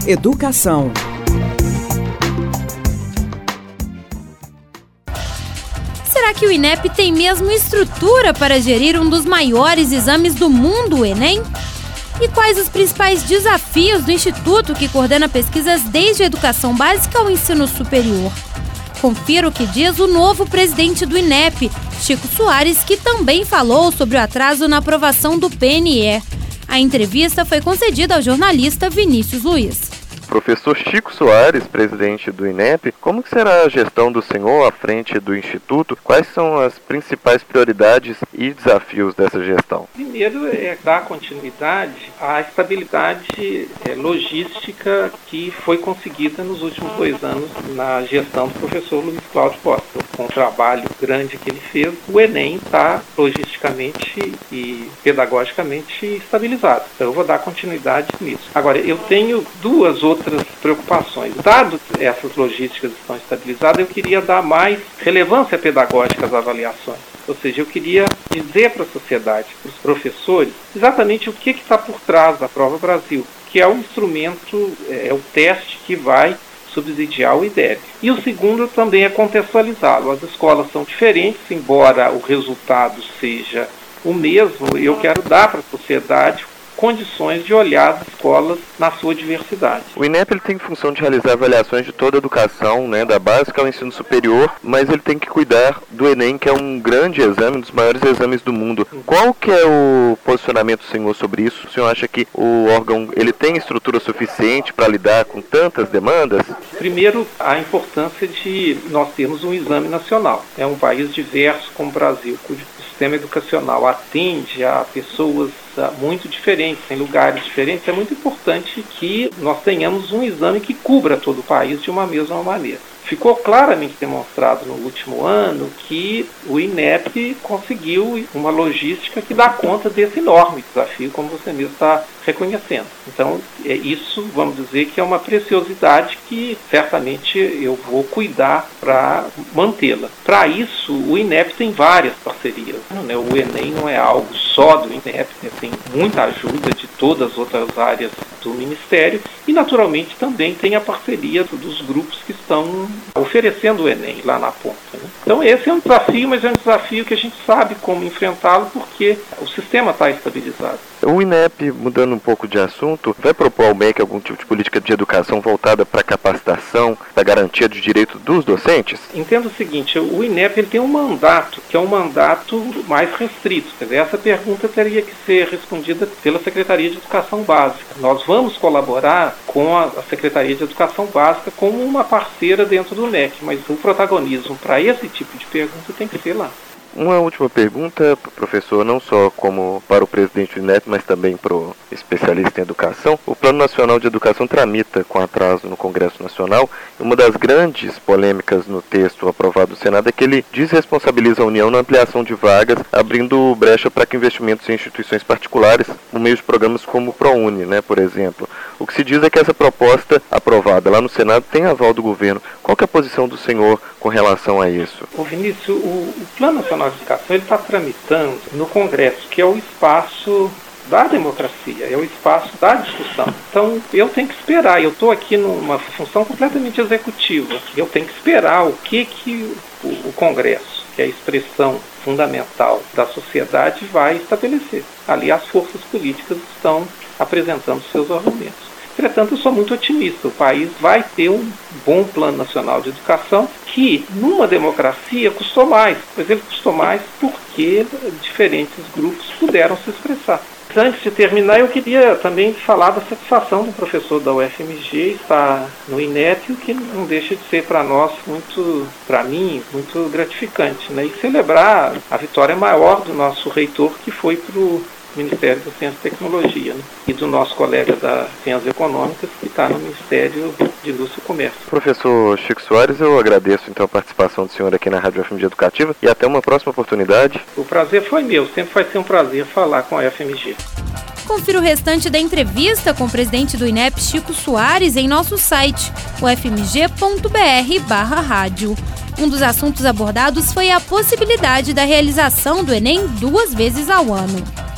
Educação. Será que o INEP tem mesmo estrutura para gerir um dos maiores exames do mundo, o Enem? E quais os principais desafios do Instituto que coordena pesquisas desde a educação básica ao ensino superior? Confira o que diz o novo presidente do INEP, Chico Soares, que também falou sobre o atraso na aprovação do PNE. A entrevista foi concedida ao jornalista Vinícius Luiz. Professor Chico Soares, presidente do INEP, como será a gestão do senhor à frente do Instituto? Quais são as principais prioridades e desafios dessa gestão? Primeiro é dar continuidade à estabilidade logística que foi conseguida nos últimos 2 anos na gestão do professor Luiz Cláudio Costa. Com o trabalho grande que ele fez, o Enem está logisticamente e pedagogicamente estabilizado. Então eu vou dar continuidade nisso. Agora, eu tenho 2 outras preocupações. Dado que essas logísticas estão estabilizadas, eu queria dar mais relevância pedagógica às avaliações. Ou seja, eu queria dizer para a sociedade, para os professores, exatamente o que está por trás da Prova Brasil, que é o instrumento, é o teste que vai subsidiar o IDEB. E o segundo também é contextualizá-lo. As escolas são diferentes, embora o resultado seja o mesmo, eu quero dar para a sociedade condições de olhar as escolas na sua diversidade. O INEP ele tem função de realizar avaliações de toda a educação, da básica ao ensino superior, mas ele tem que cuidar do Enem, que é um grande exame, um dos maiores exames do mundo. Qual que é o posicionamento do senhor sobre isso? O senhor acha que o órgão ele tem estrutura suficiente para lidar com tantas demandas? Primeiro, a importância de nós termos um exame nacional. É um país diverso como o Brasil, cujo sistema educacional atende a pessoas muito diferentes, em lugares diferentes. É muito importante que nós tenhamos um exame que cubra todo o país de uma mesma maneira. Ficou claramente demonstrado no último ano que o INEP conseguiu uma logística que dá conta desse enorme desafio, como você mesmo está reconhecendo. Então, isso, vamos dizer, que é uma preciosidade que certamente eu vou cuidar para mantê-la. Para isso, o INEP tem várias parcerias. O Enem não é algo só do INEP, tem muita ajuda de todas as outras áreas do Ministério e, naturalmente, também tem a parceria dos grupos que estão oferecendo o Enem lá na ponta. Então, esse é um desafio, mas é um desafio que a gente sabe como enfrentá-lo porque o sistema está estabilizado. O INEP, mudando um pouco de assunto, vai propor ao MEC algum tipo de política de educação voltada para a capacitação, para a garantia de direito dos docentes? Entenda o seguinte, o INEP ele tem um mandato, que é um mandato mais restrito. Quer dizer, essa pergunta teria que ser respondida pela Secretaria de Educação Básica. Nós vamos colaborar com a Secretaria de Educação Básica como uma parceira dentro do MEC, mas o protagonismo para esse tipo de pergunta tem que ser lá. Uma última pergunta, professor, não só como para o presidente do INEP, mas também para o especialista em educação. O Plano Nacional de Educação tramita com atraso no Congresso Nacional. Uma das grandes polêmicas no texto aprovado no Senado é que ele desresponsabiliza a União na ampliação de vagas, abrindo brecha para que investimentos em instituições particulares, por meio de programas como o ProUni, por exemplo. O que se diz é que essa proposta aprovada lá no Senado tem aval do governo. Qual que é a posição do senhor com relação a isso? Vinícius, o Plano Nacional de Educação está tramitando no Congresso, que é o espaço da democracia, é o espaço da discussão. Então, eu tenho que esperar. Eu estou aqui numa função completamente executiva. Eu tenho que esperar o que o Congresso, que é a expressão fundamental da sociedade, vai estabelecer. Ali as forças políticas estão apresentando seus argumentos. Entretanto, eu sou muito otimista. O país vai ter um bom plano nacional de educação que, numa democracia, custou mais. Mas ele custou mais porque diferentes grupos puderam se expressar. Antes de terminar, eu queria também falar da satisfação do professor da UFMG estar no INEP, o que não deixa de ser para nós para mim, muito gratificante. E celebrar a vitória maior do nosso reitor, que foi para o Ministério da Ciência e Tecnologia, e do nosso colega das Ciências Econômicas, que está no Ministério de Indústria e Comércio. Professor Chico Soares, eu agradeço então a participação do senhor aqui na Rádio FMG Educativa e até uma próxima oportunidade. O prazer foi meu, sempre vai ser um prazer falar com a FMG. Confira o restante da entrevista com o presidente do INEP, Chico Soares, em nosso site, ufmg.br/rádio. Um dos assuntos abordados foi a possibilidade da realização do Enem 2 vezes ao ano.